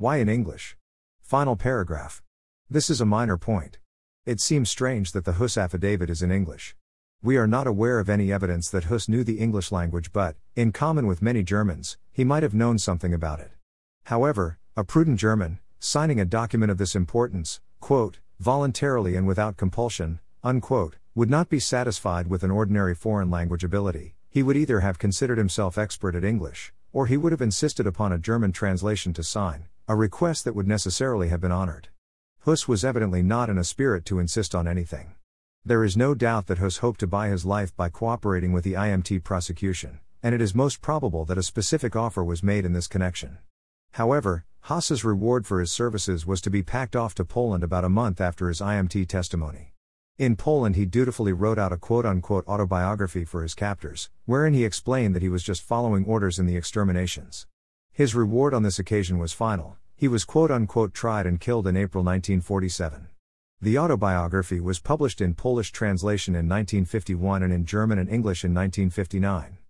Why in English? Final paragraph. This is a minor point. It seems strange that the Hus affidavit is in English. We are not aware of any evidence that Hus knew the English language, but, in common with many Germans, he might have known something about it. However, a prudent German, signing a document of this importance, quote, voluntarily and without compulsion, unquote, would not be satisfied with an ordinary foreign language ability. He would either have considered himself expert at English, or he would have insisted upon a German translation to sign, a request that would necessarily have been honored. Hus was evidently not in a spirit to insist on anything. There is no doubt that Hus hoped to buy his life by cooperating with the IMT prosecution, and it is most probable that a specific offer was made in this connection. However, Hus's reward for his services was to be packed off to Poland about a month after his IMT testimony. In Poland he dutifully wrote out a quote-unquote autobiography for his captors, wherein he explained that he was just following orders in the exterminations. His reward on this occasion was final. He was quote-unquote tried and killed in April 1947. The autobiography was published in Polish translation in 1951 and in German and English in 1959.